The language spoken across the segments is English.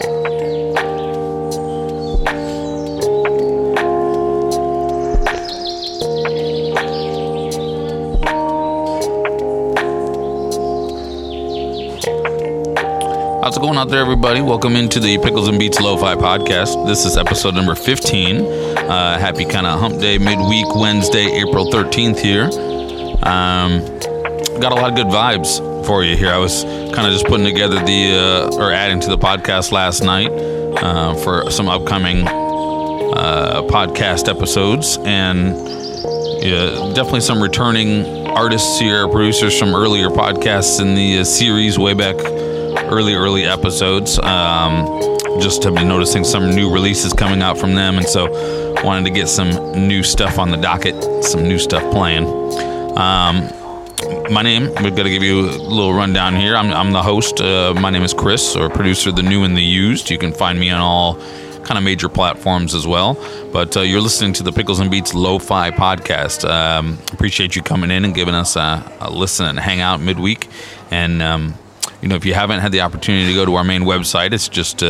How's it going out there, everybody? Welcome into the Pickles and Beats Lo-Fi podcast. This is episode number 15. Happy kind of hump day, midweek Wednesday, April 13th here. Got a lot of good vibes for you here. I was kind of just putting together adding to the podcast last night for some upcoming podcast episodes. And definitely some returning artists here, producers from earlier podcasts in the series way back early episodes. Just have been noticing some new releases coming out from them, and so wanted to get some new stuff on the docket, some new stuff playing. My name, we've got to give you a little rundown here. I'm the host. My name is Chris, or producer, The New and the Used. You can find me on all kind of major platforms as well. But you're listening to the Pickles and Beats Lo-Fi podcast. Appreciate you coming in and giving us a listen and hang out midweek. And if you haven't had the opportunity to go to our main website, it's just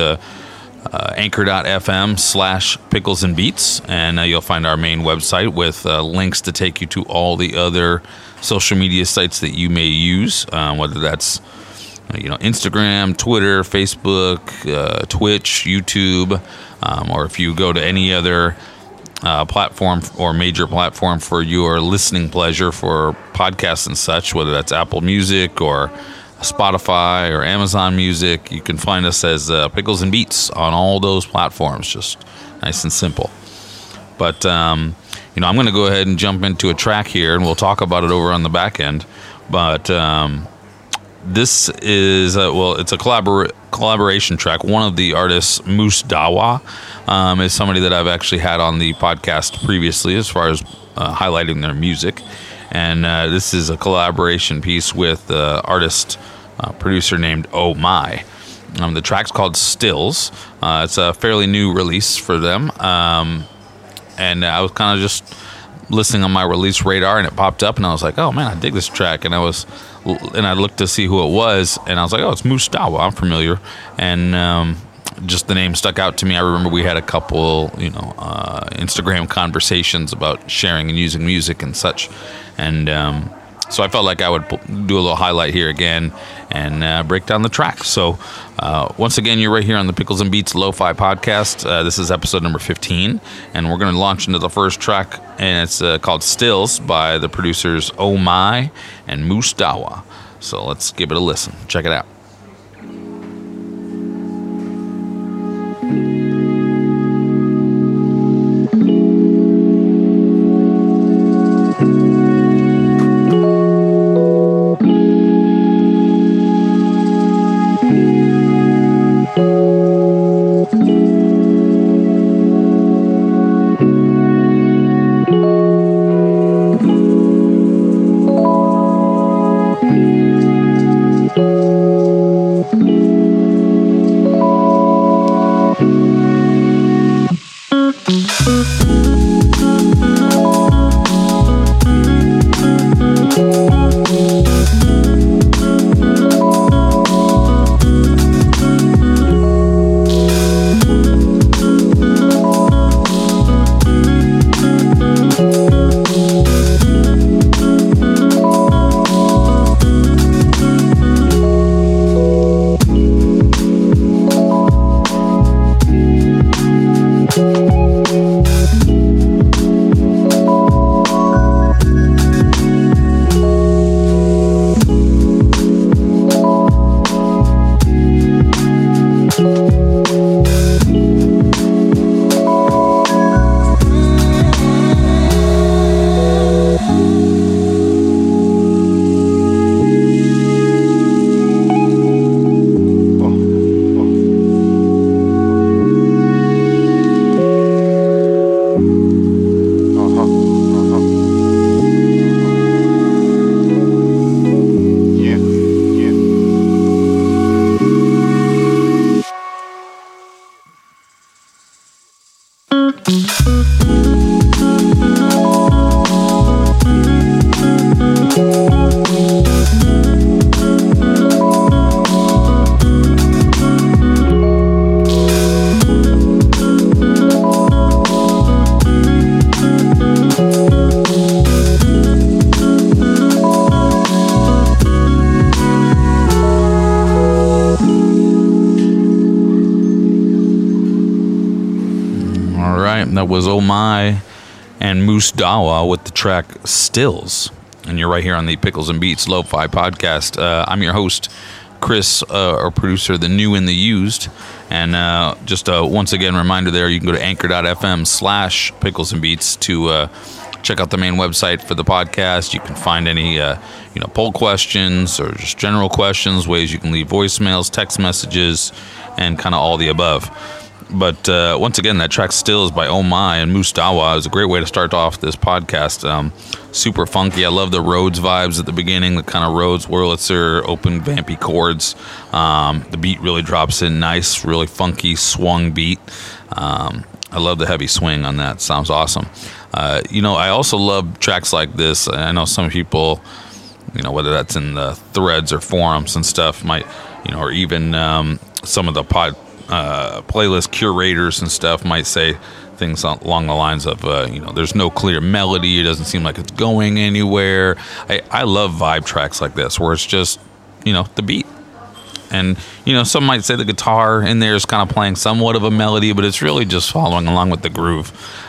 anchor.fm/pickles and beats, and you'll find our main website with links to take you to all the other social media sites that you may use, whether that's Instagram, Twitter, Facebook, Twitch, YouTube, or if you go to any other platform or major platform for your listening pleasure for podcasts and such, whether that's Apple Music or Spotify or Amazon Music, you can find us as Pickles and Beats on all those platforms. Just nice and simple. But I'm going to go ahead and jump into a track here, and we'll talk about it over on the back end. But this is it's a collaboration track. One of the artists, Moose Dawa, is somebody that I've actually had on the podcast previously, as far as highlighting their music. And this is a collaboration piece with artist, producer named Oh My. The track's called Stills. It's a fairly new release for them. And I was kind of just listening on my release radar, and it popped up, and I was like, oh man, I dig this track. And I looked to see who it was, and I was like, oh, it's Moose Dawa. I'm familiar. And just the name stuck out to me. I remember we had a couple, Instagram conversations about sharing and using music and such. And so I felt like I would do a little highlight here again and break down the track. So once again, you're right here on the Pickles and Beats Lo-Fi podcast. This is episode number 15, and we're going to launch into the first track, and it's called Stills by the producers Oh My and Moose Dawa. So let's give it a listen. Check it out. That was Oh My and Moose Dawa with the track Stills. And you're right here on the Pickles and Beats Lo-Fi Podcast. I'm your host, Chris, our producer, The New and the Used. And just once again, reminder there, you can go to anchor.fm/Pickles and Beats to check out the main website for the podcast. You can find any poll questions or just general questions, ways you can leave voicemails, text messages, and kind of all the above. But once again, that track Still is by Oh My and Moose Dawa. It was a great way to start off this podcast. Super funky. I love the Rhodes vibes at the beginning, the kind of Rhodes Wurlitzer open vampy chords. The beat really drops in nice, really funky swung beat. I love the heavy swing on that. Sounds awesome. I also love tracks like this. I know some people, whether that's in the threads or forums and stuff, might, or even some of the playlist curators and stuff might say things along the lines of, there's no clear melody. It doesn't seem like it's going anywhere. I love vibe tracks like this where it's just, the beat. And, some might say the guitar in there is kind of playing somewhat of a melody, but it's really just following along with the groove,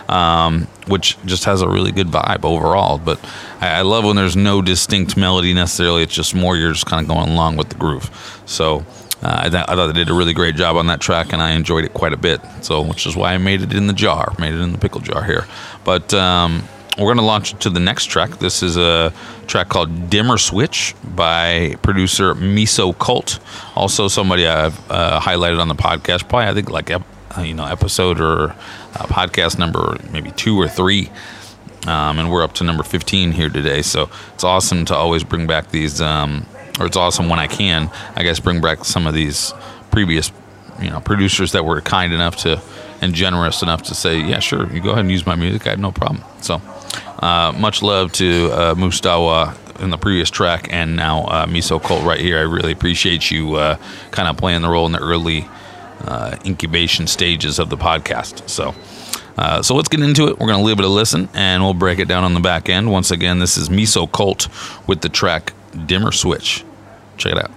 which just has a really good vibe overall. But I love when there's no distinct melody necessarily. It's just more you're just kind of going along with the groove. So I thought they did a really great job on that track, and I enjoyed it quite a bit. So, which is why I made it in the pickle jar here. But we're going to launch into the next track. This is a track called Dimmer Switch by producer Miso Cult. Also somebody I've highlighted on the podcast, probably I think like episode or podcast number maybe 2 or 3. And we're up to number 15 here today. So it's awesome to always bring back these, or it's awesome when I can, I guess, bring back some of these previous, producers that were kind enough to and generous enough to say, yeah, sure, you go ahead and use my music. I have no problem. So much love to Moose Dawa in the previous track, and now Miso Cult right here. I really appreciate you kind of playing the role in the early incubation stages of the podcast. So let's get into it. We're going to give it a listen, and we'll break it down on the back end. Once again, this is Miso Cult with the track Dimmer Switch. Check it out.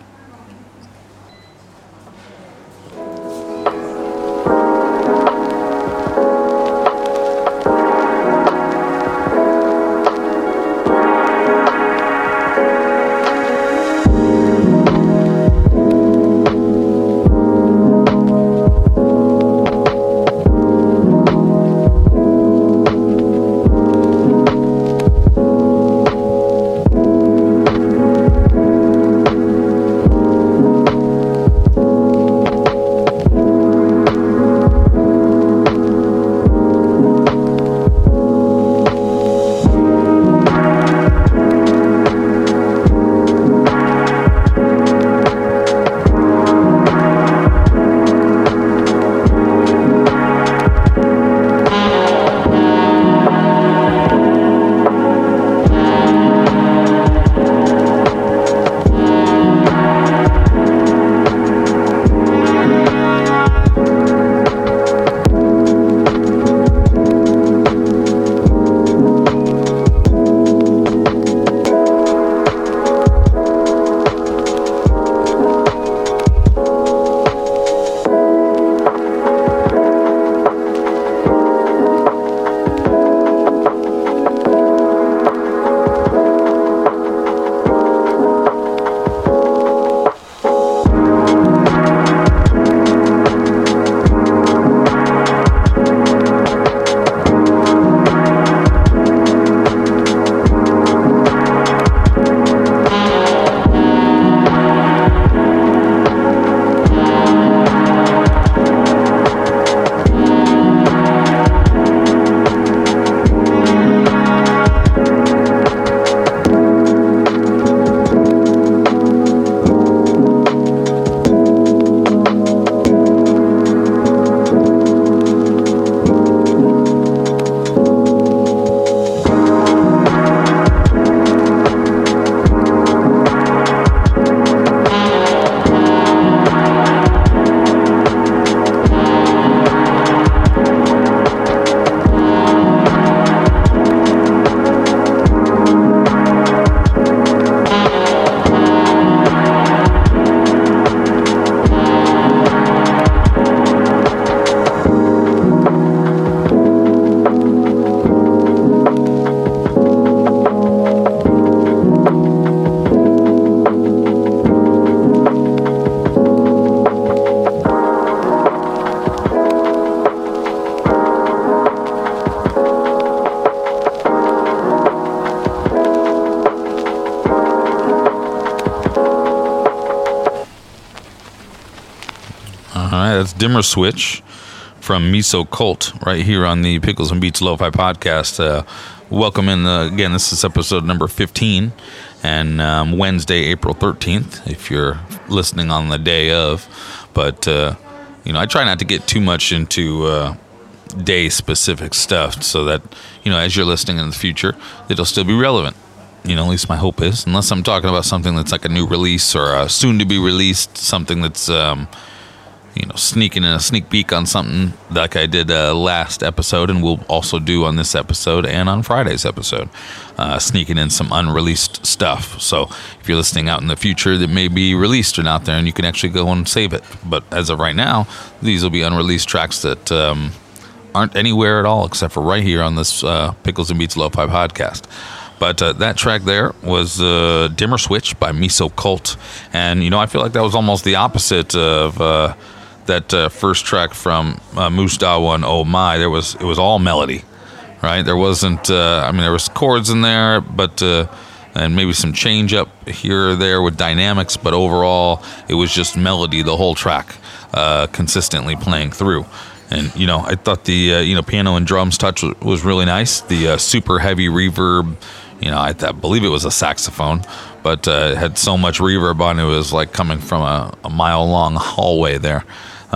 right, that's Dimmer Switch from Miso Cult right here on the Pickles and Beats Lo-Fi podcast. Welcome in. Again, this is episode number 15, and Wednesday, April 13th, if you're listening on the day of. But, I try not to get too much into day-specific stuff so that, as you're listening in the future, it'll still be relevant. At least my hope is. Unless I'm talking about something that's like a new release or a soon-to-be-released, something that's, sneaking in a sneak peek on something like I did last episode, and we'll also do on this episode and on Friday's episode, sneaking in some unreleased stuff. So if you're listening out in the future, that may be released and out there, and you can actually go and save it. But as of right now, these will be unreleased tracks that aren't anywhere at all except for right here on this Pickles and Beats Lo-Fi podcast. But that track there was Dimmer Switch by Miso Cult. And, I feel like that was almost the opposite of that first track from Moose Dawa and Oh My. It was all melody, right? There wasn't, there was chords in there, but and maybe some change up here or there with dynamics, but overall it was just melody the whole track, consistently playing through. And, I thought the, piano and drums touch was really nice. The super heavy reverb, I believe it was a saxophone, but it had so much reverb on it, it was like coming from a mile-long hallway there.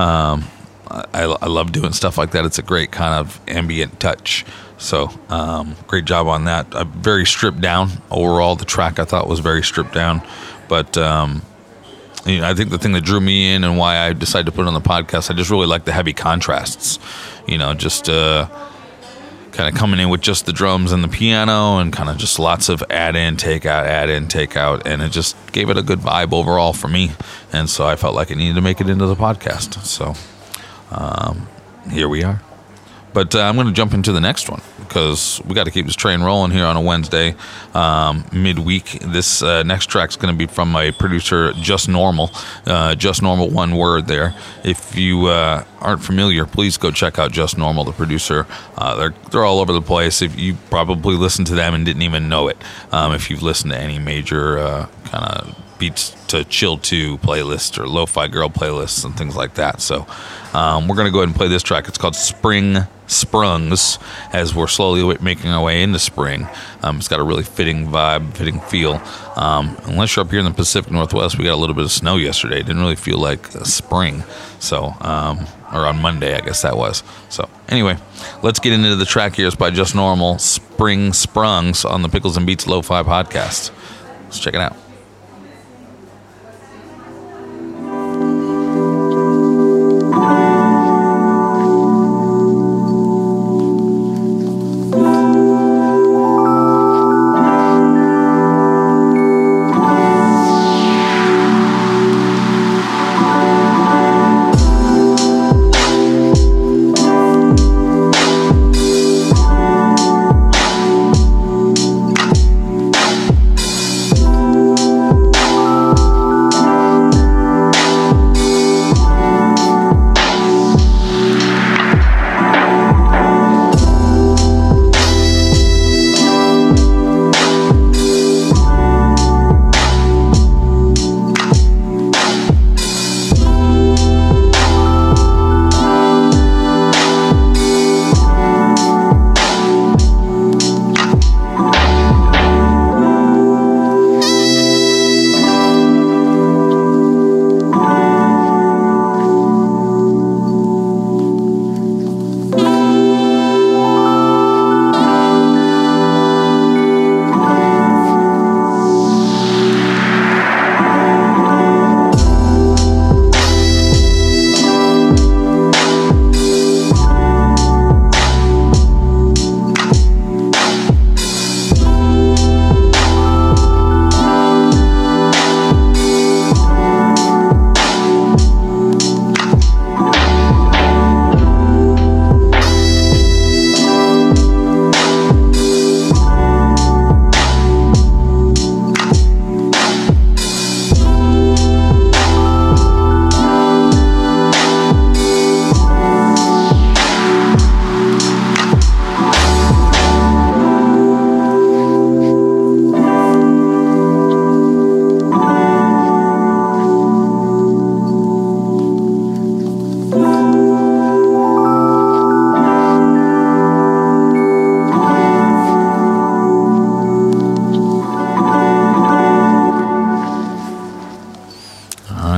I love doing stuff like that. It's a great kind of ambient touch. So great job on that. Very stripped down. Overall, the track I thought was very stripped down. But I think the thing that drew me in and why I decided to put it on the podcast, I just really like the heavy contrasts. Just kind of coming in with just the drums and the piano and kind of just lots of add in, take out. And it just gave it a good vibe overall for me. And so I felt like I needed to make it into the podcast. So here we are. But I'm going to jump into the next one because we got to keep this train rolling here on a Wednesday midweek. This next track is going to be from my producer, Just Normal. Just Normal, one word there. If you aren't familiar, please go check out Just Normal, the producer. They're all over the place. If you probably listened to them and didn't even know it. If you've listened to any major kind of beats to chill to playlist or lo-fi girl playlists and things like that. So we're going to go ahead and play this track. It's called Spring Sprungs, as we're slowly making our way into spring. It's got a really fitting vibe, fitting feel. Unless you're up here in the Pacific Northwest, we got a little bit of snow yesterday. It didn't really feel like spring. So, or on Monday, I guess that was. So anyway, let's get into the track here. It's by Just Normal, Spring Sprungs on the Pickles and Beats Lo-Fi podcast. Let's check it out.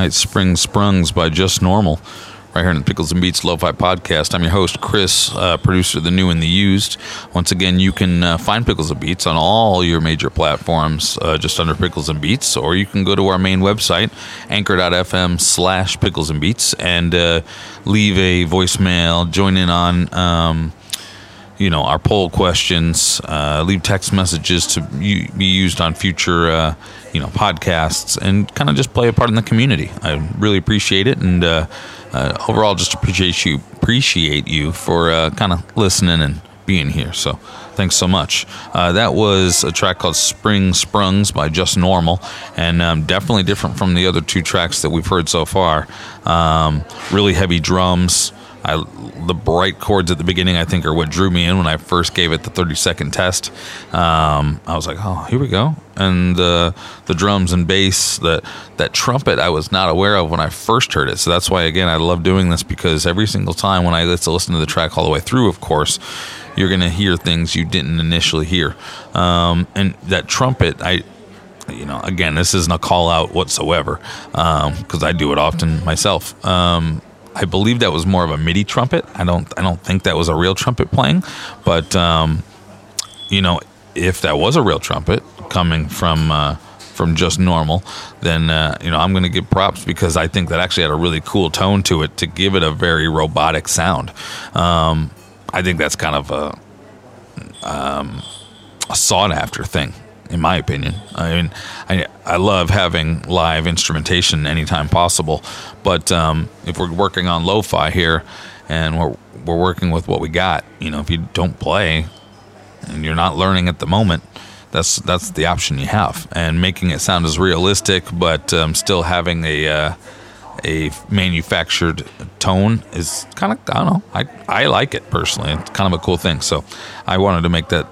right, Spring Sprungs by Just Normal, right here in the Pickles and Beats Lo-Fi Podcast. I'm your host, Chris, producer of the new and the used. Once again, you can find Pickles and Beats on all your major platforms, just under Pickles and Beats, or you can go to our main website, anchor.fm/Pickles and Beats, and leave a voicemail, join in on our poll questions, leave text messages to be used on future, podcasts, and kind of just play a part in the community. I really appreciate it, and overall, just appreciate you for kind of listening and being here. So, thanks so much. That was a track called Spring Sprungs by Just Normal, and definitely different from the other two tracks that we've heard so far. Really heavy drums. The bright chords at the beginning, I think, are what drew me in when I first gave it the 30-second test. I was like, oh, here we go. And the drums and bass, that trumpet I was not aware of when I first heard it. So that's why, again, I love doing this, because every single time when I listen to the track all the way through, of course, you're going to hear things you didn't initially hear. And that trumpet, again, this isn't a call out whatsoever, because I do it often myself. I believe that was more of a MIDI trumpet. I don't think that was a real trumpet playing, but if that was a real trumpet coming from Just Normal, then I'm going to give props, because I think that actually had a really cool tone to it to give it a very robotic sound. I think that's kind of a sought after thing, in my opinion. I mean, I love having live instrumentation anytime possible, but if we're working on lo-fi here and we're working with what we got, if you don't play and you're not learning at the moment, that's the option you have, and making it sound as realistic but still having a manufactured tone is kind of, I don't know, I like it personally. It's kind of a cool thing, so I wanted to make that,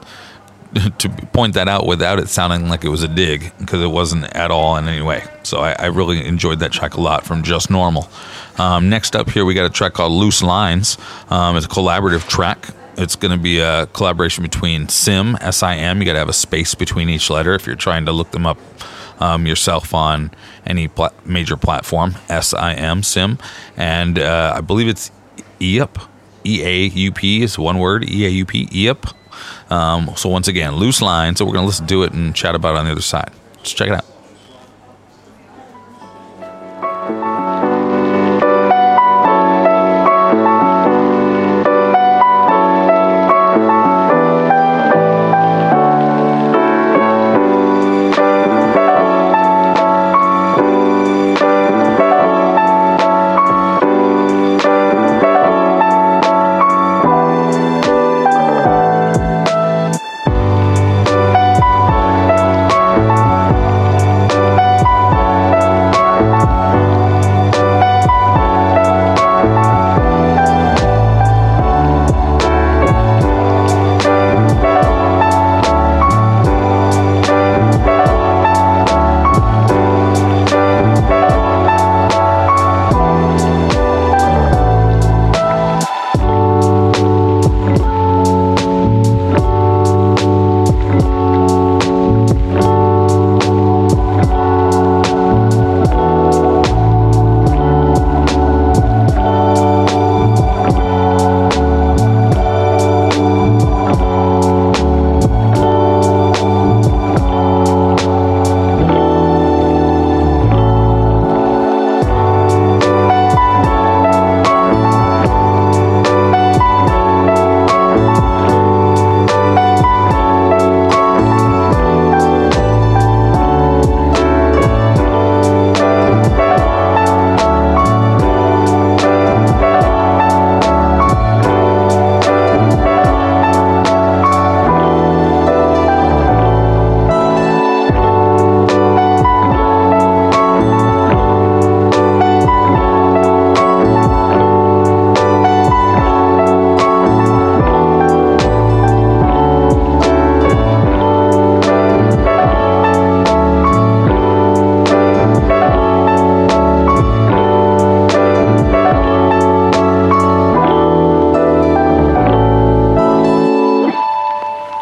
to point that out without it sounding like it was a dig, because it wasn't at all in any way. So I really enjoyed that track a lot from Just Normal. Next up here, we got a track called Loose Lines. It's a collaborative track. It's going to be a collaboration between SIM, S-I-M. You got to have a space between each letter if you're trying to look them up yourself on any major platform. S-I-M, SIM. And I believe it's EAUP. E-A-U-P is one word. E-A-U-P, EAUP. So once again, Loose Lines. So we're going to listen to it and chat about it on the other side. Let's check it out.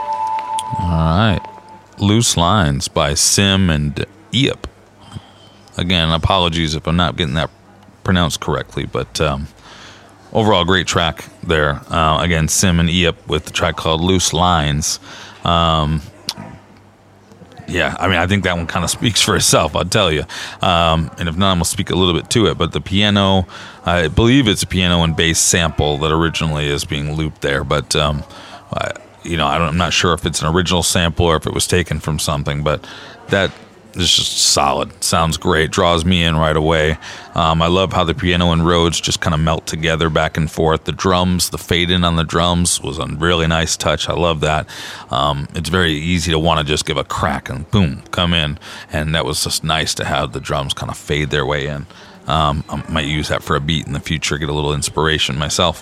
Loose Lines by Sim and EAUP. Again, apologies if I'm not getting that pronounced correctly, but overall, great track there. Again, Sim and Eop with the track called Loose Lines. Yeah, I mean, I think that one kind of speaks for itself, I'll tell you. And if not, I'm going to speak a little bit to it. But the piano, I believe it's a piano and bass sample that originally is being looped there. But, I'm not sure if it's an original sample or if it was taken from something. But that is just solid. Sounds great. Draws me in right away. I love how the piano and Rhodes just kind of melt together back and forth. The drums, the fade in on the drums was a really nice touch. I love that. It's very easy to want to just give a crack and boom, come in. And that was just nice to have the drums kind of fade their way in. I might use that for a beat in the future, get a little inspiration myself.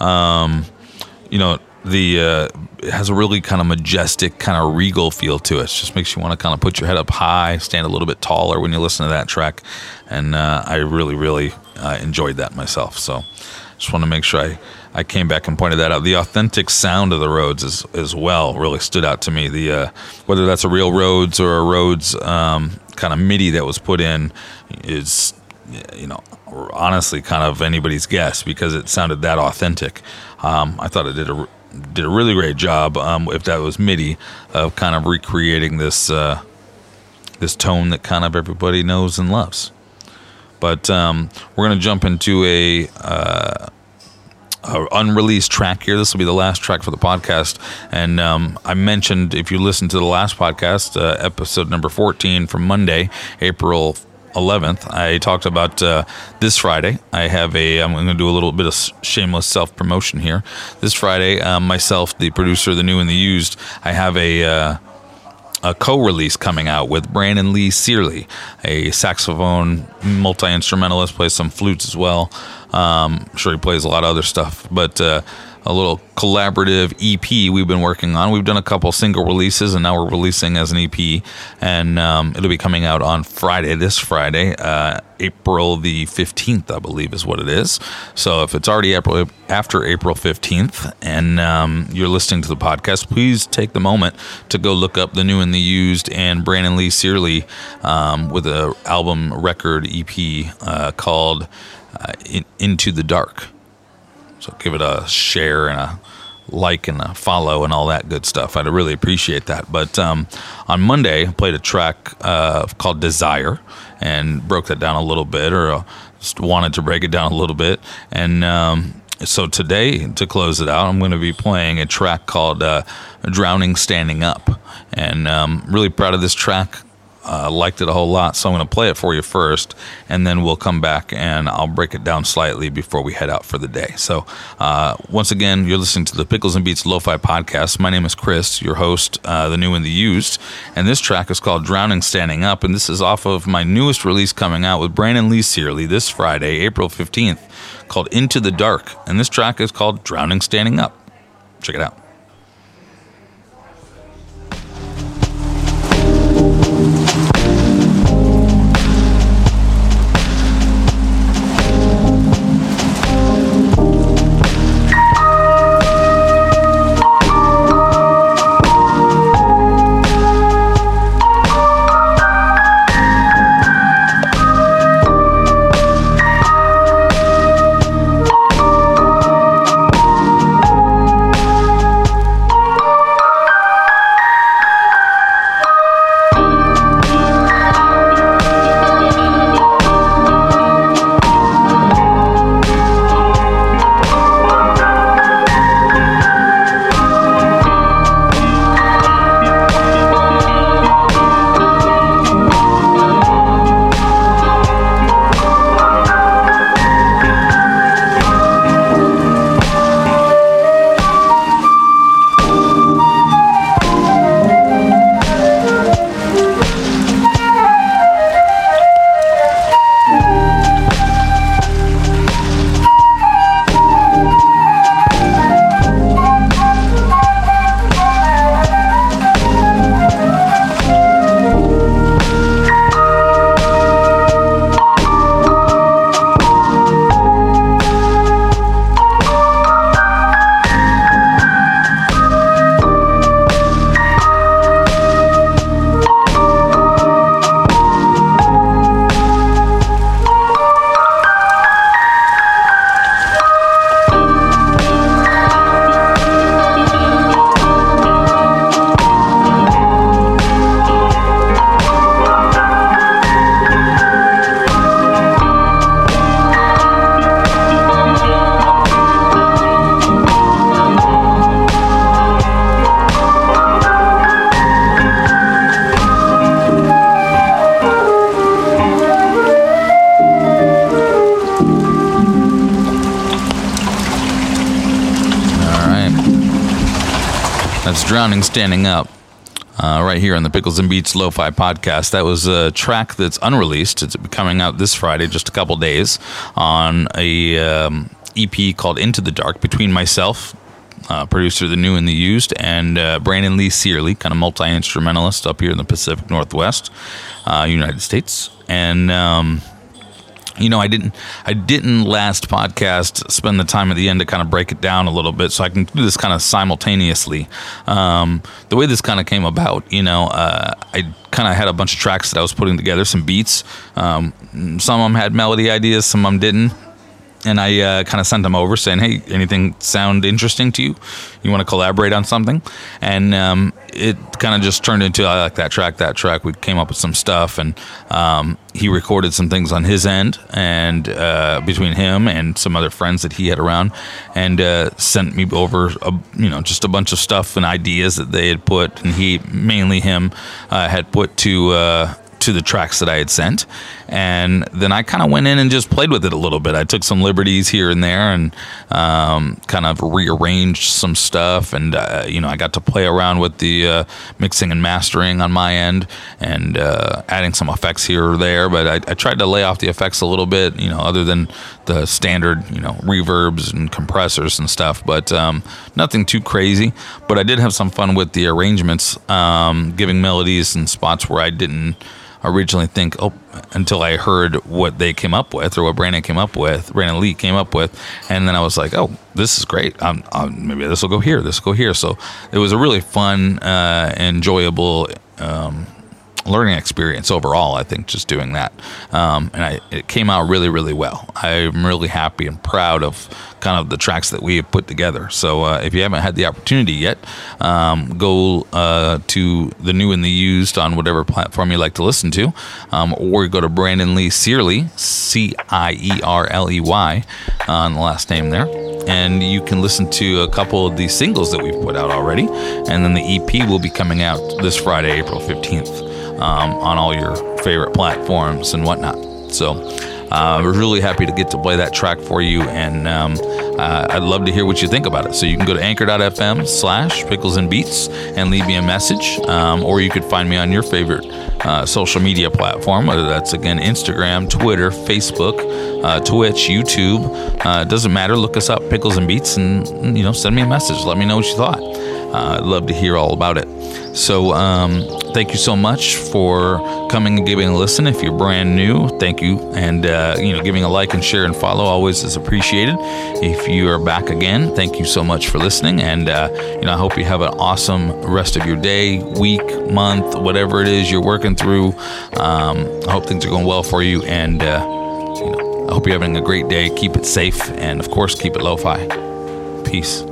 It has a really kind of majestic, kind of regal feel to it. It just makes you want to kind of put your head up high, stand a little bit taller when you listen to that track. And I really, really enjoyed that myself. So just want to make sure I came back and pointed that out. The authentic sound of the Rhodes as well really stood out to me. Whether that's a real Rhodes or a Rhodes kind of MIDI that was put in is, honestly kind of anybody's guess because it sounded that authentic. I thought it did a really great job, if that was MIDI, of kind of recreating this tone that kind of everybody knows and loves. But we're going to jump into a unreleased track here. This will be the last track for the podcast. And I mentioned, if you listen to the last podcast, episode number 14 from Monday, April 11th, I talked about this Friday. I'm going to do a little bit of shameless self-promotion here. This Friday, myself, the producer of The New and the Used, I have a co-release coming out with Brandon Lee Searley, a saxophone multi-instrumentalist, plays some flutes as well. I'm sure he plays a lot of other stuff, but a little collaborative EP we've been working on. We've done a couple single releases, and now we're releasing as an EP, and it'll be coming out on this Friday, April the 15th, I believe is what it is. So if it's already after April 15th and you're listening to the podcast, please take the moment to go look up The New and the Used and Brandon Lee Searley with an album record EP called Into the Dark. So give it a share and a like and a follow and all that good stuff. I'd really appreciate that. But on Monday, I played a track called Desire and broke that down a little bit, or just wanted to break it down a little bit. And so today, to close it out, I'm going to be playing a track called Drowning Standing Up. And really proud of this track. Liked it a whole lot, so I'm going to play it for you first, and then we'll come back and I'll break it down slightly before we head out for the day. So once again, you're listening to the Pickles and Beats Lo-Fi Podcast. My name is Chris, your host, The New and the Used, and this track is called Drowning Standing Up, and this is off of my newest release coming out with Brandon Lee Searley this Friday, April 15th, called Into the Dark, and this track is called Drowning Standing Up. Check it out. That's Drowning Standing Up. Right here on the Pickles and Beats Lo-Fi podcast. That was a track that's unreleased. It's coming out this Friday, just a couple days, on a EP called Into the Dark, between myself, producer The New and the Used, and Brandon Lee Searley, kind of multi-instrumentalist up here in the Pacific Northwest, United States. And I didn't last podcast spend the time at the end to kind of break it down a little bit, so I can do this kind of simultaneously. The way this kind of came about, I kind of had a bunch of tracks that I was putting together, some beats. Some of them had melody ideas, some of them didn't. And I kind of sent them over saying, hey, anything sound interesting to you? You want to collaborate on something? And it kind of just turned into, I like that track. We came up with some stuff, and he recorded some things on his end, and between him and some other friends that he had around, and sent me over, just a bunch of stuff and ideas that they had put, and mainly him, had put to the tracks that I had sent. And then I kind of went in and just played with it a little bit. I took some liberties here and there, and kind of rearranged some stuff, and I got to play around with the mixing and mastering on my end, and adding some effects here or there. But I tried to lay off the effects a little bit, other than the standard reverbs and compressors and stuff, but nothing too crazy. But I did have some fun with the arrangements, giving melodies in spots where I didn't originally think, until I heard what they came up with, or what Brandon Lee came up with, and then I was like, oh, this is great. Maybe this will go here, this will go here. So it was a really fun, enjoyable learning experience overall, I think, just doing that. And it came out really, really well. I'm really happy and proud of kind of the tracks that we have put together. So if you haven't had the opportunity yet, go to The New and the Used on whatever platform you like to listen to, or go to Brandon Lee Searley, Cierley, on the last name there. And you can listen to a couple of the singles that we've put out already. And then the EP will be coming out this Friday, April 15th. On all your favorite platforms and whatnot. So we're really happy to get to play that track for you, and I'd love to hear what you think about it. So you can go to anchor.fm/picklesandbeats and leave me a message, or you could find me on your favorite social media platform, whether that's, again, Instagram, Twitter, Facebook, Twitch, YouTube. It doesn't matter. Look us up, Pickles and Beats, and send me a message. Let me know what you thought. I'd love to hear all about it. So thank you so much for coming and giving a listen. If you're brand new, thank you. And, giving a like and share and follow always is appreciated. If you are back again, thank you so much for listening. And, I hope you have an awesome rest of your day, week, month, whatever it is you're working through. I hope things are going well for you. And, I hope you're having a great day. Keep it safe. And, of course, keep it lo-fi. Peace.